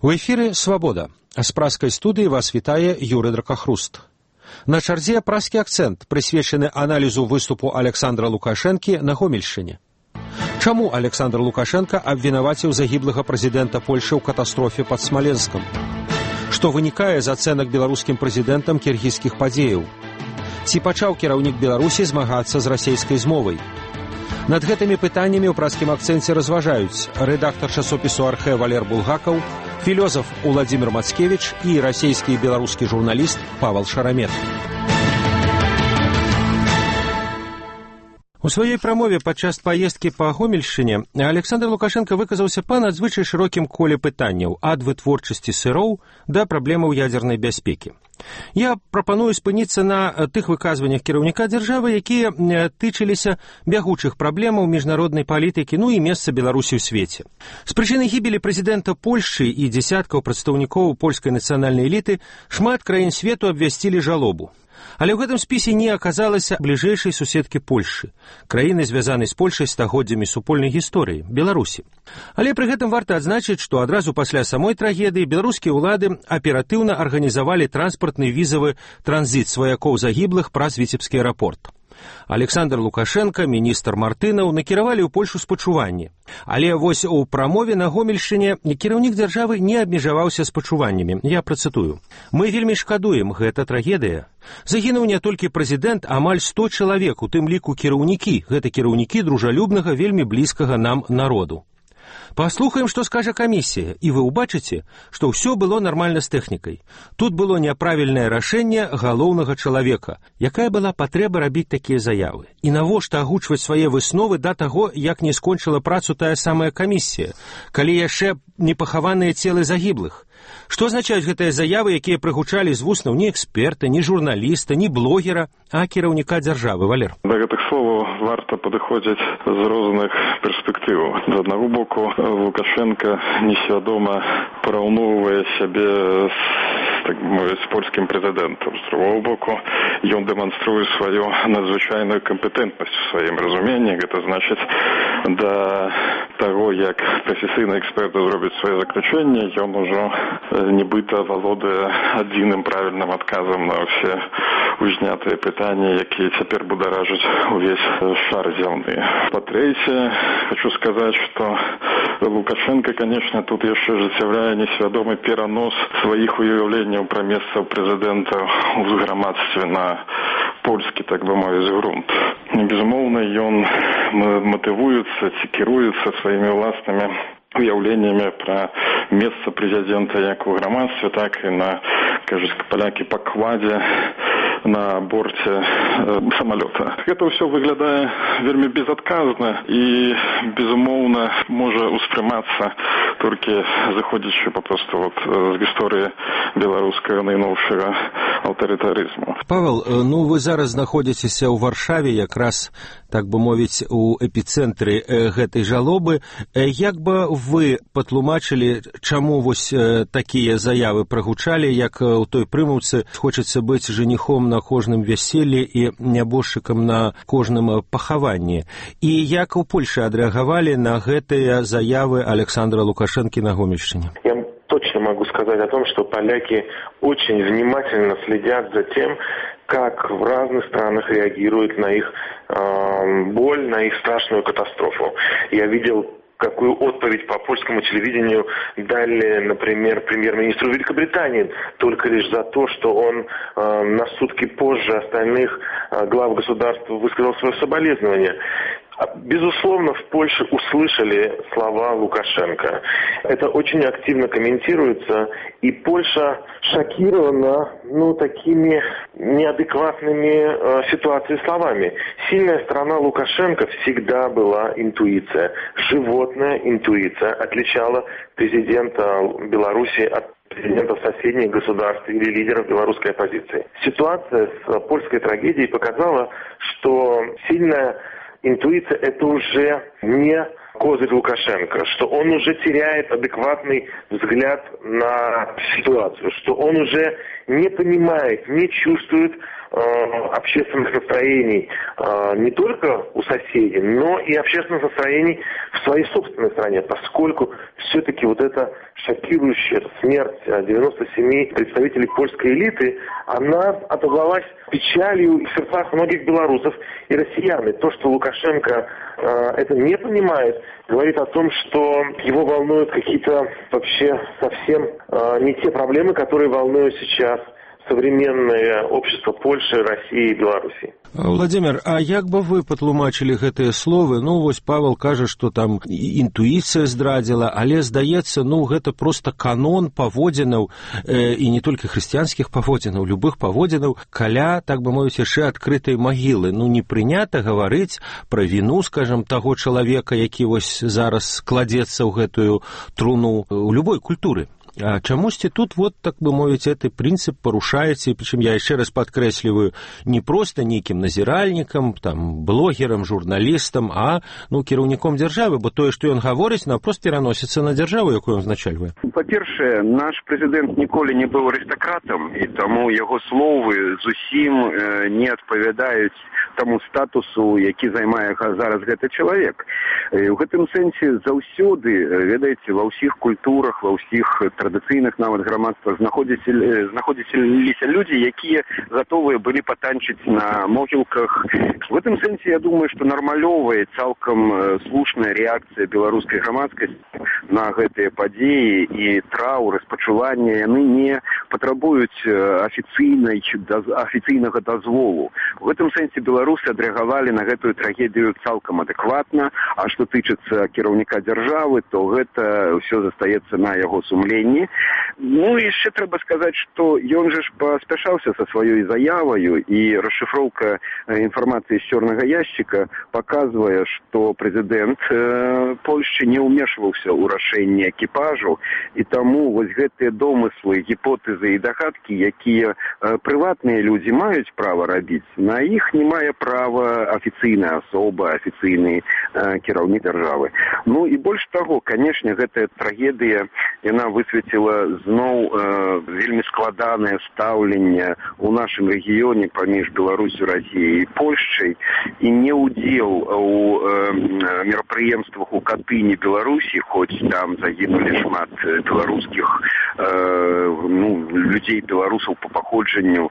У эфіры «Свабода». З праскай студыі вас вітае Юрый Дракахруст. На чарзе праскі акцэнт, прысвечаны аналізу выступу Александра Лукашэнкі на Гомельшчыне. Чаму Александр Лукашенко абвінаваціў загіблага прэзідэнта Польшы ў катастрофе пад Смаленскам? Што вынікае з ацэнак беларускім прэзідэнтам кіргізскіх падзеяў? Ці пачаў кіраўнік Беларусі змагацца з расейскай змовай? Над гэтымі пытаннямі ў праскім акцэнце разважаюць рэдактар часопісу «Архэ» Валер Булгакаў, філёзаф Уладзімір Мацкевіч і расійскі і беларускі журналіст Павел Шарамет. У сваёй прамове падчас паездкі па Гомельшчыне Александр Лукашенко выказаўся па надзвычай шырокім коле пытанняў ад вытворчасці сыроў да праблемаў ядзернай бяспекі. Я прапаную спыніцца на тых выказваннях кіраўніка дзяржавы, якія тычыліся бягучых праблемаў міжнароднай палітыкі, і месца Беларусі ў свеце. З прычыны гібелі прэзідэнта Польшчы і дзясяткаў прадстаўнікоў польскай нацыянальнай эліты шмат краін свету абвясцілі жалобу. Але ў гэтым спісе не аказалася бліжэйшай суседкі Польшчы, краіны, звязанай з Польшай стагоддзямі супольнай гісторыі, Беларусі. Але пры гэтым варта адзначыць, што адразу пасля самой трагедыі беларускія ўлады аператыўна арганізавалі транспартны візавы транзіт сваякоў загіблых праз Віцебскі аэрапорт. Александр Лукашенко, міністр Мартынаў накіравалі ў Польшу спачуванні. Але вось у прамове на Гомельшчыне кіраўнік дзяржавы не абмежаваўся спачуваннямі. Я працытую. «Мы вельмі шкадуем, гэта трагедыя. Загінуў не толькі прэзідэнт, амаль 100 чалавек, у тым ліку кіраўнікі. Гэта кіраўнікі дружалюбнага, вельмі блізкага нам народу. Паслухаем, што скажа камісія, і вы ўбачыце, што ўсё было нармальна з тэхнікай. Тут было няправільнае рашэнне галоўнага чалавека. Якая была патрэба рабіць такія заявы? І навошта агучваць свае высновы да таго, як не скончыла працу тая самая камісія, калі яшчэ не пахаваныя целы загіблых? Што азначаюць гэтыя заявы, якія прыгучалі з вуснаў ні эксперта, ні журналіста, ні блогера, а кіраўніка дзяржавы? Валер. Да гэтых словаў варта падыходзіць з розных перспектываў. З аднаго боку, Лукашенко несвядома параўноўвае сябе з польскім прэзідэнтам. З другого боку, ён дэманструе сваю надзвычайную кампетэнтнасць у сваім разуменні. Гэта значыць, да таго, як прафесійны эксперт зробіць свае заключэнні, ён ужо нібыта валодае адзіным правільным адказам на ўсе узнятыя пытанні, якія цяпер бударажаць увесь шар зямны. Па-трэцяе, хочу сказаць, што Лукашенко, конечно, тут яшчэ ажыццяўляе несвядомы перанос сваіх уяўленняў пра месца прэзідэнта ў грамадстве на польскі, так бы мовіць, грунт. Безумоўна, ён матывуецца ці кіруецца сваімі ўласнымі уяўленнямі пра месца прэзідэнта як у грамадстве, так і на, кажуць палякі, пакладзе на борце самалёта. Гэта ўсё выглядае вельмі безадказна і, безумоўна, можа ўспрымацца толькі заходзячы папросту з гісторыі беларускага найноўшага аўтарытарызму. Павел, вы зараз знаходзіцеся ў Варшаве, якраз, так бы мовіць, у эпіцэнтры гэтай жалобы. Як бы вы патлумачылі, чаму вось такія заявы прагучалі, як у той прымаўцы хочацца быць жаніхом на кожным вяселлі і нябожчыкам на кожным пахаванні? І як у Польшы адрэагавалі на гэтыя заявы Александра Лукашенко на Гомельшчине? Я точно могу сказать о том, что поляки очень внимательно следят за тем, как в разных странах реагируют на их боль, на их страшную катастрофу. Я видел, какую отповедь по польскому телевидению дали, например, премьер-министру Великобритании, только лишь за то, что он на сутки позже остальных глав государства высказал свое соболезнование. Безусловно, в Польше услышали слова Лукашенко. Это очень активно комментируется, и Польша шокирована, такими неадекватными ситуацией словами. Сильная сторона Лукашенко всегда была интуиция. Животная интуиция отличала президента Беларуси от президентов соседних государств или лидеров белорусской оппозиции. Ситуация с польской трагедией показала, что сильная интуиция – это уже не козырь Лукашенко, что он уже теряет адекватный взгляд на ситуацию, что он уже не понимает, не чувствует общественных настроений не только у соседей, но и общественных настроений в своей собственной стране, поскольку все-таки вот эта шокирующая смерть 97 представителей польской элиты, она отозвалась печалью в сердцах многих белорусов и россиян. И то, что Лукашенко это не понимает, говорит о том, что его волнуют какие-то вообще совсем не те проблемы, которые волнуют сейчас современное общество Польши, России и Беларуси. Владимир, а як бы вы патлумачылі гэтыя словы? Ну, вось Павел кажа, што там інтуіцыя здрадзіла, але, здаецца, гэта проста канон паводзінаў, і не толькі хрысціянскіх паводзінаў, любых паводзінаў, каля, так бы мовіць, яшчэ адкрытай магілы. Не прынята гаварыць пра віну, скажам, таго чалавека, які вось зараз кладзецца ў гэтую труну ў любой культуры. А чамусьці тут, так бы мовіць, гэты прынцып парушаецца, і прычым я яшчэ раз падкрэсліваю, не проста нейкім назіральнікам, блогерам, журналістам, а кіраўніком дзяржавы, бо тое, што ён гаворыць, напрост пераносіцца на дзяржаву, якую ён узначальвае. Па-першае, наш прэзідэнт ніколі не быў арыстакратам, і таму яго словы зусім не адпавядаюць таму статусу, які займае зараз гэты чалавек. У гэтым сэнсе заўсёды, ведаеце, ва ўсіх культурах, ва ўсіх традыцыйных нават грамадствах знаходзіліся людзі, якія гатовыя былі патанчыць на могілках. В гэтым сэнсе я думаю, што нармалёвая, цалкам слушная рэакцыя беларускай грамадскасці на гэтыя падзеі і траўр, спачуванне, яны не патрабуюць афіцыйнага дазволу. В гэтым сэнсе беларусы адрэагавалі на гэтую трагедыю цалкам адэкватна, а што тычыцца кіраўніка дзяржавы, то гэта ўсё застаецца на яго сумленні. Яшчэ трэба сказаць, што ён же ж паспяшаўся са сваёй заяваю, і расшыфроўка інфармацыі з чорнага яшчыка паказвае, што прэзідэнт Польшчы не ўмешваўся ў рашэнне экіпажу, і таму вось гэтыя домыслы, гіпотэзы і дагадкі, якія прыватныя людзі маюць права рабіць, на іх не мае права афіцыйная асоба, афіцыйны кіраўнік дзяржавы. І больш таго, канешне, гэтая трагедыя, яна высветліла зноў вельмі складанае стаўленне ў нашым рэгіёне паміж Беларусю, Расіяй і Польшчай, і не ўдзел у мерапрыемствах у Катыні, Беларусі, хоць там загінулі шмат беларускіх людзей, беларусаў па паходжанню,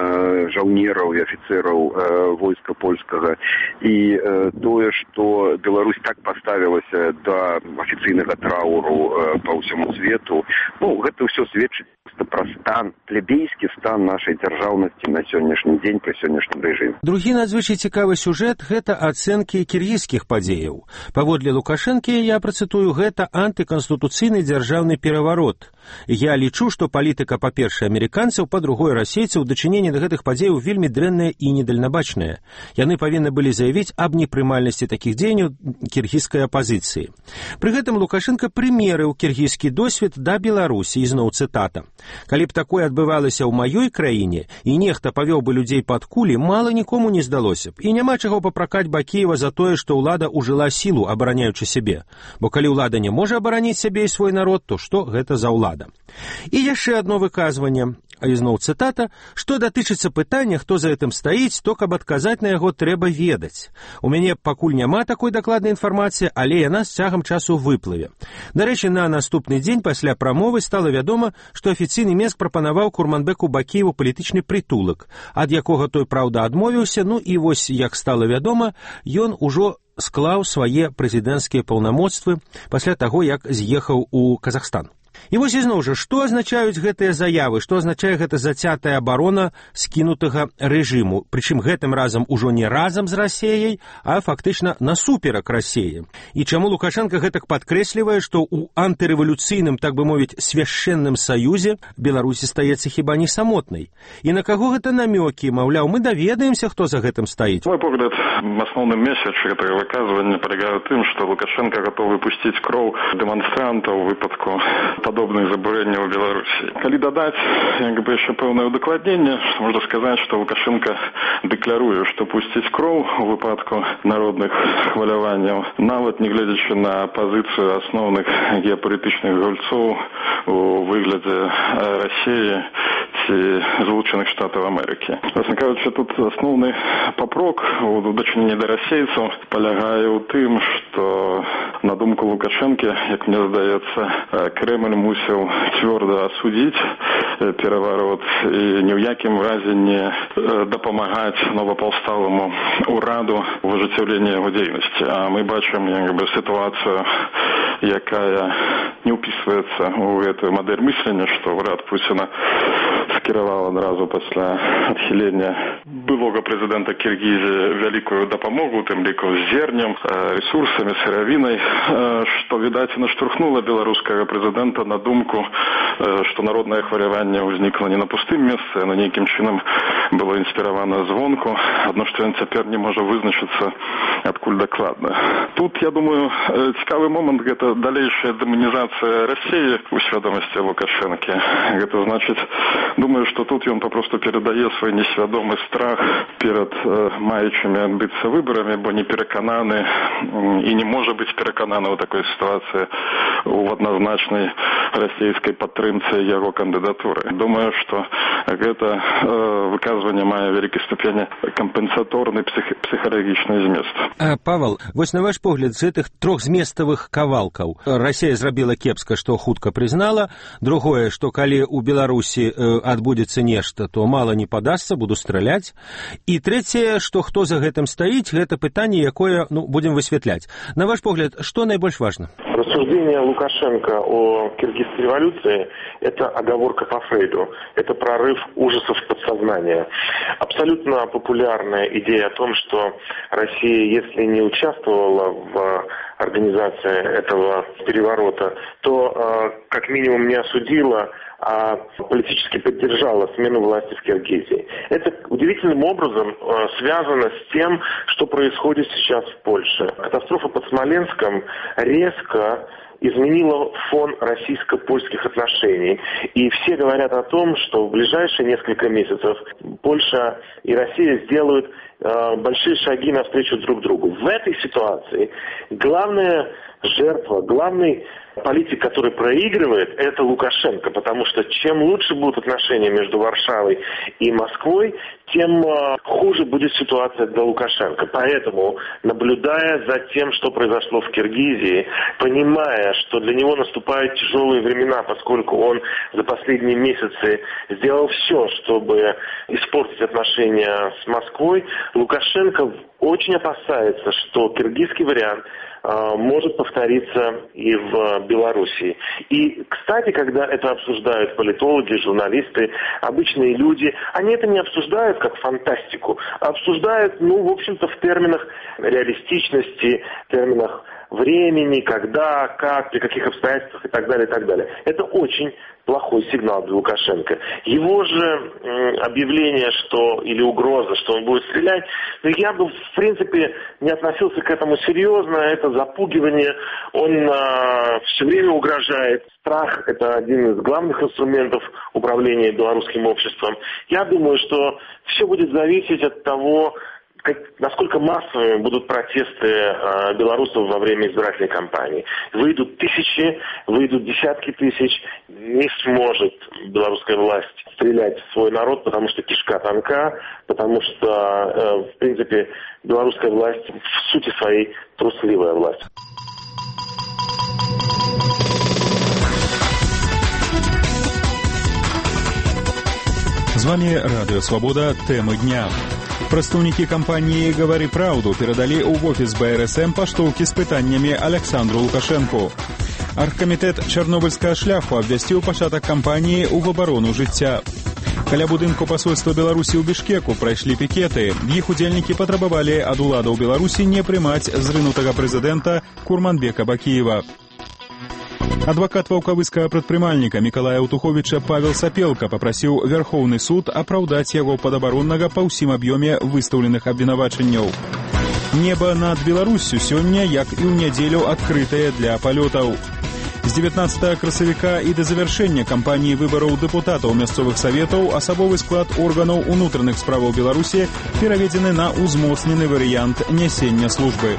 жаўнераў і афіцэраў войска польскага. І тое, што Беларусь так паставілася да афіцыйнага траўру па ўсяму свету, гэта ўсё сведчыць пра стан, плебейскі стан нашай дзяржаўнасці на сённяшні дзень пры сённяшнім рэжыме. Другі надзвычай цікавы сюжэт – гэта ацэнкі кіргізскіх падзеяў. Паводле Лукашэнкі, я працытую, гэта антыканстытуцыйны дзяржаўны пераварот. Я лічу, што палітыка, па-першае, амерыканцаў, па-другое, расейцаў, дачыненне да гэтых падзеяў вельмі дрэннае і недальнабачнае. Яны павінны былі заявіць аб непрымальнасці такіх дзеянняў кіргізскай апазіцыі. Пры гэтым Лукашенко прымерыў кіргізскі досвед да Беларусі, ізноў цытата. Калі б такое адбывалася ў маёй краіне, і нехта павёў бы людзей пад кулі, мала нікому не здалося б. І няма чаго папракаць Бакеева за тое, што ўлада ўжыла сілу, абараняючы сябе. Бо калі ўлада не можа абараніць сябе і свой народ, то што гэта за ўлада? І яшчэ адно выказванне, а ізноў цытата, што датычыцца пытання, хто за гэтым стаіць, то каб адказаць на яго трэба ведаць. У мяне пакуль няма такой дакладнай інфармацыі, але яна з цягам часу выплыве. Дарэчы, на наступны дзень пасля прамовы стала вядома, што афіцыйны Мінск прапанаваў Курманбеку Бакееву палітычны прытулак, ад якога той, праўда, адмовіўся, і вось, як стала вядома, ён ужо склаў свае прэзідэнцкія паўнамоцтвы пасля таго, як з'ехаў у Казахстан. І вось ізноў жа, што азначаюць гэтыя заявы, што азначае гэта зацятая абарона скінутага рэжыму, прычым гэтым разам ужо не разам з Расеяй, а фактычна насуперак Расеі. І чаму Лукашенко гэтак падкрэслівае, што ў антырэвалюцыйным, так бы мовіць, свяшчэнным саюзе Беларусі стаецца хіба не самотнай. І на каго гэта намёкі, маўляў, мы даведаемся, хто за гэтым стаіць. Мой погляд, асноўным месячы гэтага выказвання палягае ў тым, што Лукашенко гатовы пусціць кроў дэманстрантаў у выпадку падобных забурэнняў у Беларусі. Калі дадаць яшчэ пэўнае ўдакладненне, можна сказаць, што Лукашенко дэкляруе, што пусціць кроў у выпадку народных хваляванняў, нават не гледзячы на пазіцыю асноўных геапалітычных гульцоў у выглядзе Расіі ці і Злучених Штатів Америки. Власне кажучи, тут основний попрок у дочиненні до російців полягає у тим, що, на думку Лукашенка, як мені здається, Кремль мусив твердо осудити переворот і ні в якому разі не допомагати новопосталому ураду в оживленні його діяльності. А ми бачимо ситуацію, яка не вписується у цю модель мислення, що уряд Путіна скерував одразу після відхилення былого президента Киргизії великую допомогу, тим ліку з зернем, ресурсами, сировиною, що, видать, наштурхнуло білоруського президента на думку, що народне хвилювання возникло не на пустым місці, а неким чином було інспіровано звонку, одно, що він тепер не може визначитися, откуль докладно. Тут, я думаю, цікавий момент – це дальнейшая демонизация России у свідомості Лукашенки. Это значит, думаю, что тут он попросту передає свій несвідомий страх перед маючими відбутися виборами, бо не переконаний і не може бути переконаний у такій ситуації у однозначній російській підтримці його кандидатури. Думаю, що це виказування має великій ступені компенсаторний психологічний зміст. Павел, вось на ваш погляд, з гэтых трохзместавых кавалкаў Расія зрабіла кепска, што хутка прызнала, другое, што калі ў Беларусі адбудзецца нешта, то мала не падасца, буду страляць, і трэцяе, што хто за гэтым стаіць, гэта пытанне, якое, будем высвятляць. На ваш погляд, што найбольш важна? Рассуждение Лукашенко о киргизской революции – это оговорка по Фрейду, это прорыв ужасов подсознания. Абсолютно популярная идея о том, что Россия, если не участвовала в организации этого переворота, то как минимум не осудила, а политически поддержала смену власти в Киргизии. Это удивительным образом связано с тем, что происходит сейчас в Польше. Катастрофа под Смоленском резко изменила фон российско-польских отношений. И все говорят о том, что в ближайшие несколько месяцев Польша и Россия сделают большие шаги навстречу друг другу. В этой ситуации главная жертва, главный политик, который проигрывает, это Лукашенко, потому что чем лучше будут отношения между Варшавой и Москвой, тем хуже будет ситуация для Лукашенко. Поэтому, наблюдая за тем, что произошло в Киргизии, понимая, что для него наступают тяжелые времена, поскольку он за последние месяцы сделал все, чтобы испортить отношения с Москвой, Лукашенко очень опасается, что киргизский вариант может повториться и в Белоруссии. И, кстати, когда это обсуждают политологи, журналисты, обычные люди, они это не обсуждают как фантастику, а обсуждают, в общем-то, в терминах реалистичности, в терминах времени, когда, как, при каких обстоятельствах и так далее, и так далее. Это очень плохой сигнал для Лукашенко. Его же объявление, или угроза, что он будет стрелять, я бы, в принципе, не относился к этому серьезно. Это запугивание, он все время угрожает. Страх – это один из главных инструментов управления белорусским обществом. Я думаю, что все будет зависеть от того, насколько массовыми будут протесты белорусов во время избирательной кампании. Выйдут тысячи, выйдут десятки тысяч. Не сможет белорусская власть стрелять в свой народ, потому что кишка тонка, потому что, в принципе, белорусская власть в сути своей трусливая власть. З вами Радыё Свабода, тэмы дня. Прадстаўнікі кампаніі «Гавары праўду» перадалі ў офіс БРСМ паштоўкі з пытаннямі Александру Лукашэнку. Аргкамітэт чарнобыльскага шляху абвясціў пачатак кампаніі ў абарону жыцця. Каля будынку пасольства Беларусі ў Бішкеку прайшлі пікеты. Іх удзельнікі патрабавалі ад уладаў Беларусі не прымаць зрынутага прэзідэнта Курманбека Бакіева. Адвакат ваўкавыскага прадпрымальніка Мікалая Аўтуховіча Павел Сапелка папрасіў Вярхоўны суд апраўдаць яго падабароннага па ўсім аб'ёме выстаўленых абвінавачанняў. Неба над Беларуссю сёння, як і ў нядзелю, адкрытае для палётаў. З 19 красавіка і да завяршэння кампаніі выбараў дэпутатаў мясцовых саветаў асабовы склад органаў унутраных справаў Беларусі пераведзены на ўзмоцнены варыянт нясення службы.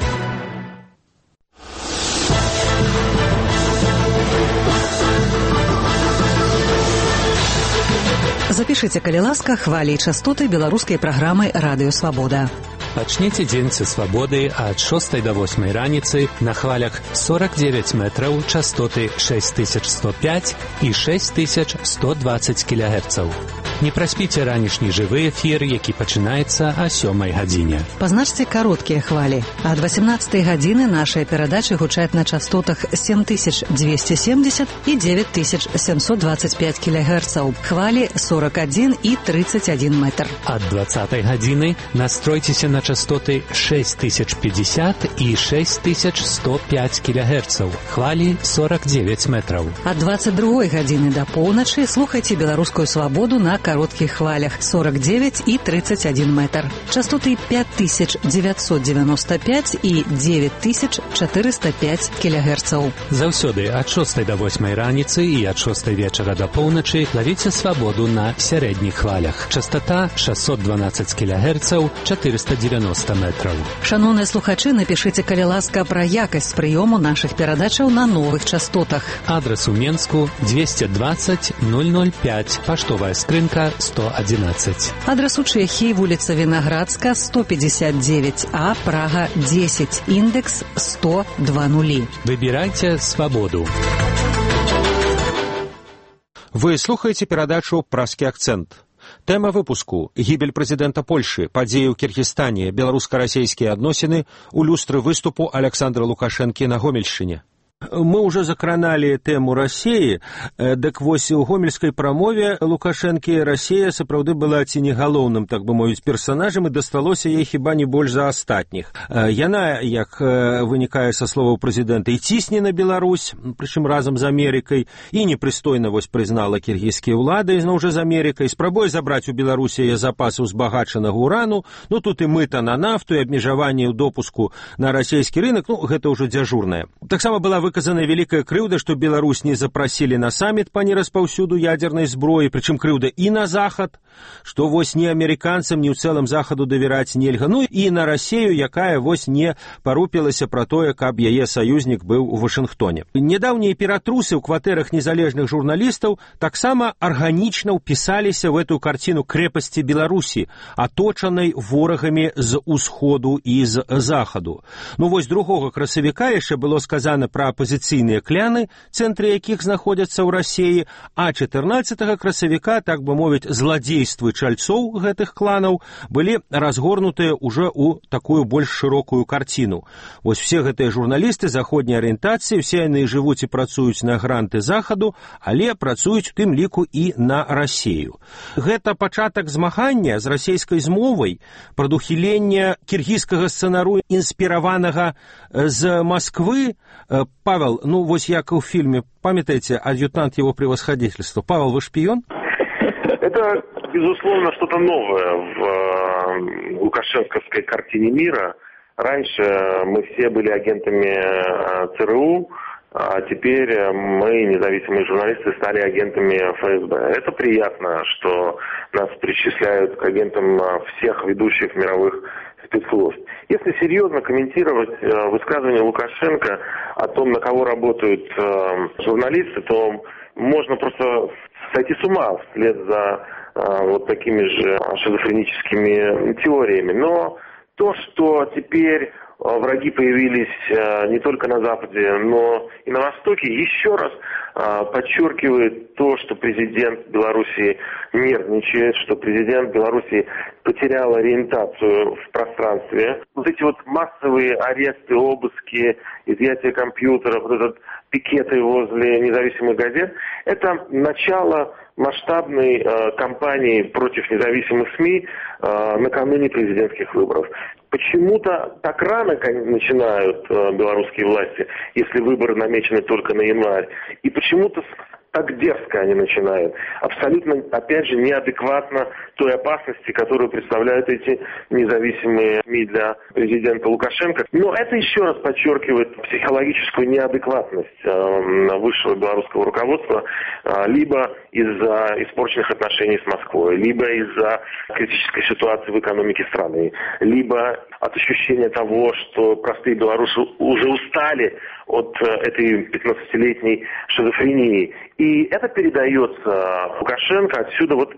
Запишем Напішыце, калі ласка, хвалі і частоты беларускай праграмы «Радыё Свабода». Пачніце дзень са свабоды ад 6 до 8 раніцы на хвалях 49 метраў, частоты 6105 і 6120 кГц. Не праспіце ранішні жывы эфір, які пачынаецца о 7 гадзіне. Пазначце кароткія хвалі. Ад 18 гадзіны нашыя перадачы гучаць на частотах 7270 і 9725 кГц. Хвалі 41 і 31 метр. Ад 20 гадзіны настройцеся на частоты 6050 і 6105 кГц. Хвалі 49 метраў. Ад 22 гадзіны да поўначы слухайце беларускую свабоду на кароткіх хвалях 49 і 31 метр. Частоты 5995 і 9405 кГц. Заўсёды ад 6 до 8 раніцы і ад 6 вечара да поўначы лавіце свабоду на сярэдніх хвалях. Частота 612 кГц, 490 метраў. Шановныя слухачы, напішыце, калі ласка, пра якасць прыёму нашых перадачаў на новых частотах. Адрес у Менску 220 005, паштовая скрынка 111. Адрес у Чэхіі, вуліца Вінаградска, 159А, Прага 10, індекс 10020. Выбірайце свабоду. Вы слухаеце перадачу «Праскі акцэнт». Тэма выпуску – гібель прэзідэнта Польшы, падзеі ў Кіргізстане, беларуска-расейскія адносіны ў люстры выступу Александра Лукашэнкі на Гомельшчыне. Мы уже закраналі тэму Расіі, дык вось у гомельскай прамове Лукашэнкі Расія сапраўды была ці не галоўным, так бы мовіць, персанажам, і дасталося ей хіба не больш за астатніх. Яна, як вынікае са словаў прэзідэнта, і цісне на Беларусь, прычым разам з Амерыкай, і непрыстойна вось прызнала кіргізскія ўлады, зноў жа з Амерыкай, спрабуе забраць у Беларусі запасы ўзбагачанага урану, ну тут і мыта на нафту, і абмежаванне ў допуску на расійскі рынок, ну гэта ўжо дзяжурнае. Таксама была выказана вялікая крыўда, што Беларусь не запрасілі на саміт па нераспаўсюду ядзернай зброі, прычым крыўда і на захад, што вось ні амерыканцам, ні ў цэлым захаду давяраць нельга, ну і на Расію, якая вось не парупілася пра тое, каб яе саюзнік быў у Вашынгтоне. Нядаўнія ператрусы ў кватэрах незалежных журналістаў таксама арганічна ўпісаліся в эту карціну крэпасці Беларусі, аточанай ворагамі з усходу і з захаду. Ну вось 2 красавіка яшчэ было сказана пра апозіцыйныя кляны, цэнтры якіх знаходзяцца ў Расіі, а 14 красавіка, так бы мовіць, зладзействы чальцоў гэтых кланаў былі разгорнутыя ўжо ў такую больш шырокую карціну. Вось все гэтыя журналісты заходняй арыентацыі, все яны жывуць і працуюць на гранты захаду, але працуюць у тым ліку і на Расію. Гэта пачатак змагання з расійскай змовай, прадухілення кіргізскага сцэнару, інспіраванага з Масквы. Павел, ну вось як у фильме, памятаете, адъютант его превосходительства. Павел, вы шпион? Это, безусловно, что-то новое в лукашенковской картине мира. Раньше мы все были агентами ЦРУ, а теперь мы, независимые журналисты, стали агентами ФСБ. Это приятно, что нас причисляют к агентам всех ведущих мировых спецслужб. Если серьезно комментировать высказывание Лукашенко о том, на кого работают журналисты, то можно просто сойти с ума вслед за вот такими же шизофреническими теориями. Но то, что теперь враги появились не только на Западе, но и на Востоке, еще раз подчеркивает то, что президент Беларуси нервничает, что президент Беларуси потерял ориентацию в пространстве. Вот эти вот массовые аресты, обыски, изъятие компьютеров, вот этот пикеты возле независимых газет, это начало масштабной кампании против независимых СМИ накануне президентских выборов. Почему-то так рано начинают белорусские власти, если выборы намечены только на январь. И почему-то так дерзко они начинают. Абсолютно, опять же, неадекватно той опасности, которую представляют эти независимые СМИ для президента Лукашенко. Но это еще раз подчеркивает психологическую неадекватность высшего белорусского руководства либо из-за испорченных отношений с Москвой, либо из-за критической ситуации в экономике страны, либо от ощущения того, что простые белорусы уже устали от этой 15-летней шизофрении. И это передается Лукашенко. Отсюда вот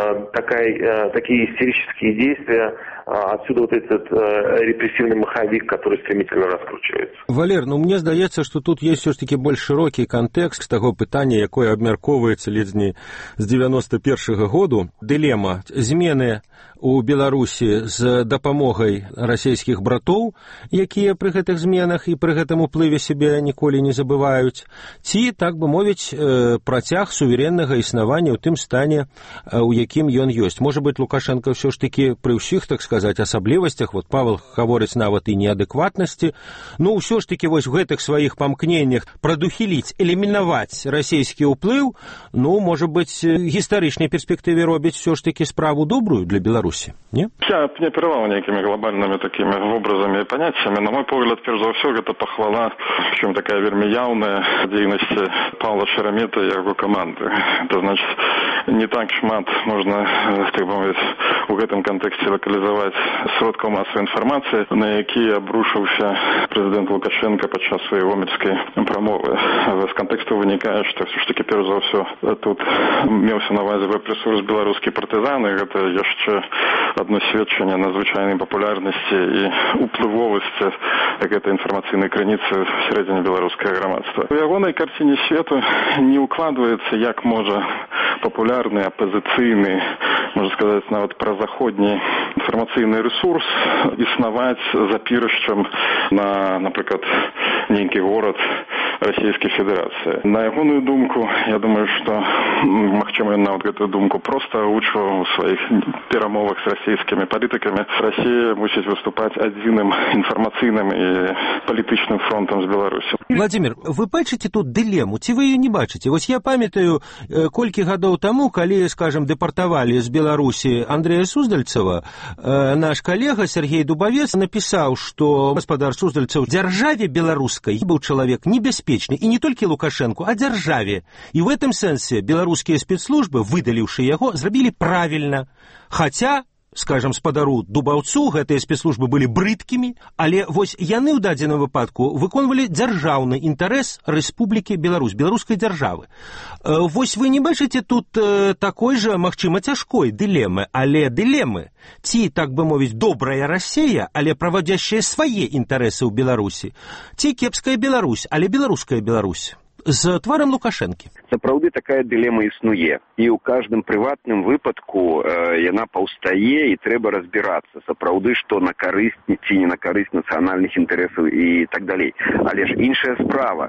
такие истерические действия, отсюда вот этот репрессивный маховик, который стремительно раскручивается. Валер, мне здаецца, што тут есть все ж таки больш шырокі кантэкст таго пытання, якое абмяркоўваецца ледзь не з 91-го году. Дылема змены у Беларусі з дапамогай расійскіх братоў, якія пры гэтых зменах і пры гэтым уплыве сябе ніколі не забываюць, ці, так бы мовіць, працяг суверэннага існавання ў тым стане, у якім ён ёсць. Можа быць, Лукашенко ўсё ж таки пры ўсіх, так сказаць, асаблівасцях, вот Павел гаворыць нават і неадэкватнасці, ўсё ж таки вось в гэтых сваіх памкненнях прадухіліць, элімінаваць расійскі ўплыў, можа быць, гістарычнай перспектыве робіць ўсё ж таки справу добрую для Беларусі. Не? Я б не оперировал некими глобальными такими образами и понятиями. На мой погляд, прежде всего, это похвала, причем такая вельми явная деятельности Павла Шеремета и его команды. Это значит, не так шмат можно, так бы мовить, в этом контексте локализовать сродков массовой информации, на якие обрушился президент Лукашенко подчас своей гомельской промовы. З контексту виникає, що все ж таки, перш за все, тут мевся на увазі веб-ресурс «Белорусские партизаны». Это еще одно сведчення надзвичайної популярності і впливовості этой інформаційної криниці всередині білоруського громадства. У ягоній картині світу не укладывается, як може популярний, опозиційний, можна сказати, навіть прозаходній інформаційний ресурс існувати запірищем на, наприклад, нейкий город Російської Федерації. На ягоную думку, я думаю, що, магчыма, ён нават гэтую думку просто агучваў у своих перамовах с российскими политиками. Россия мусіць выступать адзіным інфармацыйным і палітычным фронтом з Беларусью. Владимир, вы бачыце тут дылему, ці вы ее не бачыце? Вось я памятаю, колькі гадоў таму, калі, скажем, дэпартавалі з Беларусі Андрея Суздальцева, наш калега Сергей Дубавец напісаў, што гаспадар Суздальцев дзяржаве беларускай быў чалавек небяспечны, і не толькі Лукашенко, а дзяржаве. І в этом сэнсе беларускія спецслужбы, выдаліўшы яго, зрабілі правільна. Хаця, скажем, спадару Дубаўцу гэтыя спецслужбы былі брыдкімі, але вось яны ў дадзеным выпадку выконвалі дзяржаўны інтарэс Рэспублікі Беларусь, беларускай дзяржавы. Вось вы не бачыце тут такой жа, магчыма, цяжкой дылемы, але дылемы. Ці, так бы мовіць, добрая Расія, але правадзящая свае інтарэсы ў Беларусі, ці кепская Беларусь, але беларуская Беларусь. З тварам Лукашэнкі. Сапраўды такая дылема існуе. І ў каждым прыватным выпадку яна паўстае і трэба разбірацца. Сапраўды, што на карысць ці не на карысць нацыянальных інтарэсаў і так далей. Але ж іншая справа,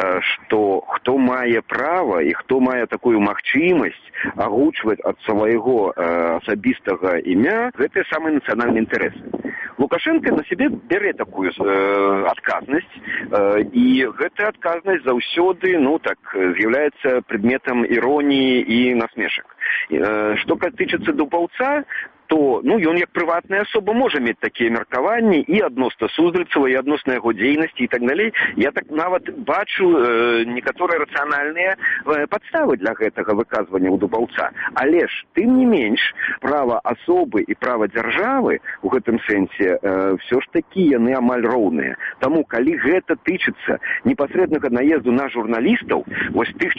што хто мае права і хто мае такую магчымасць агучваць ад свайго асабістага імя гэтыя самыя нацыянальныя інтарэсы. Лукашенко на себе бярэ такую адказнасць, і гэтая адказнасць заўсёды з'яўляецца предметом іроніі і насмешак. Што тычыцца Дубаўца, то ён як прыватная асоба можа мець такія меркаванні і адносна Суздальцева, і адносна яго дзейнасці і так далей. Я так нават бачу некаторыя рацыянальныя падставы для гэтага выказвання ў Дубаўца. Але ж, тым не менш, права асобы і права дзяржавы у гэтым сэнсе все ж такі яны амаль роўныя. Таму, калі гэта тычыцца непасрэднага наезду на журналістаў, вось тых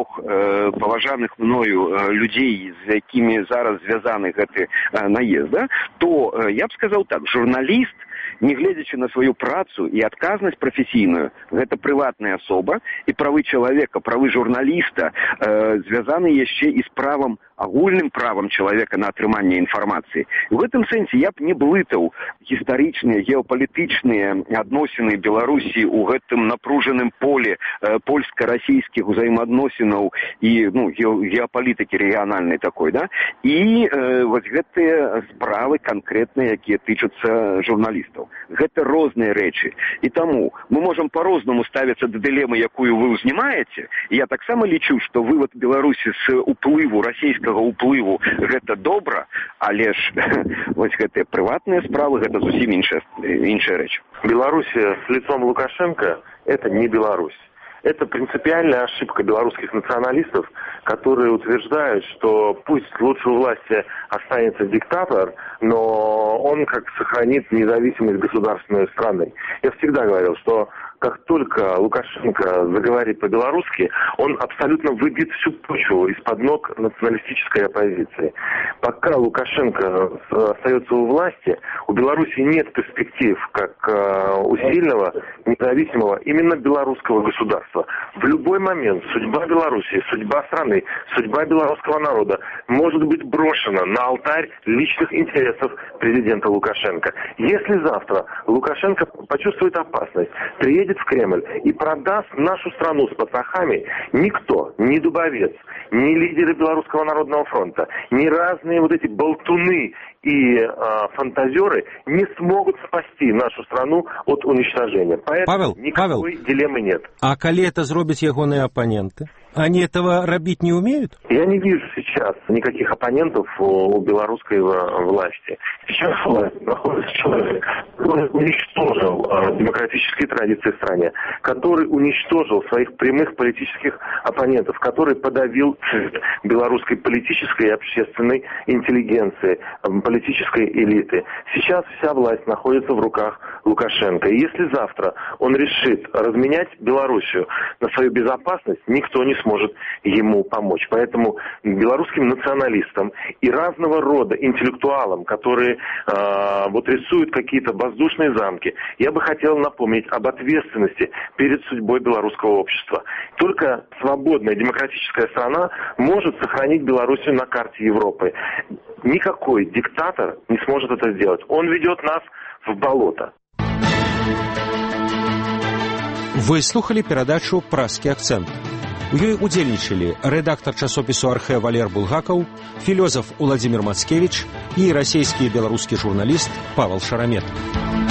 4 паважаных мною людзей, з якімі зараз звязаны гэты наезда, то я б сказаў так, журналіст, не гледзячы на сваю працу і адказнасць прафесійную, гэта прыватная асоба, і правы чалавека, правы журналіста звязаны яшчэ і з правам, агульным правам чалавека на атрыманне інфармацыі. У гэтым сэнсе я б не блытаў гістарычныя, геапалітычныя адносіны Беларусі ў гэтым напружаным поле польска-расійскіх узаемаадносінаў і геапалітыкі рэгіянальнай такой, да? І вось гэтыя справы канкрэтныя, якія тычацца журналістаў. Гэта розныя рэчы. І таму мы можам па-рознаму ставіцца да дылемы, якую вы ўзнімаеце. І я таксама лічу, што вывод Беларусі з уплыву расійскага уплыву гэта добра, але ж вось гэтыя прыватныя справы гэта зусім іншая рэч. Белоруссия с лицом Лукашенко – это не Беларусь. Это принципиальная ошибка белорусских националистов, которые утверждают, что пусть лучше у власти останется диктатор, но он как сохранит независимость государственной страны. Я всегда говорил, что как только Лукашенко заговорит по-белорусски, он абсолютно выбьет всю почву из-под ног националистической оппозиции. Пока Лукашенко остается у власти, у Беларуси нет перспектив как у сильного, независимого, именно белорусского государства. В любой момент судьба Беларуси, судьба страны, судьба белорусского народа может быть брошена на алтарь личных интересов президента Лукашенко. Если завтра Лукашенко почувствует опасность, приедет в Кремль и продаст нашу страну с потрохами, никто, ни Дубовец, ни лидеры Белорусского народного фронта, ни разные вот эти болтуны и фантазеры не смогут спасти нашу страну от уничтожения. Поэтому никакой дилеммы нет. А коли это зробят ягоные оппоненты? Они этого робить не умеют? Я не вижу сейчас никаких оппонентов у белорусской власти. Сейчас власть находится человек, который уничтожил демократические традиции в стране, который уничтожил своих прямых политических оппонентов, который подавил белорусской политической и общественной интеллигенции, политической элиты. Сейчас вся власть находится в руках Лукашенко. И если завтра он решит разменять Белоруссию на свою безопасность, никто не сможет ему помочь. Поэтому белорусским националистам и разного рода интеллектуалам, которые вот рисуют какие-то воздушные замки, я бы хотел напомнить об ответственности перед судьбой белорусского общества. Только свободная демократическая страна может сохранить Белоруссию на карте Европы. Никакой диктатор не сможет это сделать. Он ведет нас в болото. Вы слухали перадачу «Пражскі акцэнт». У ёй удзельнічалі рэдактар часопісу «Архэ» Валер Булгакаў, філёзаф Уладзімір Мацкевіч і расійскі і беларускі журналіст Павел Шарамет.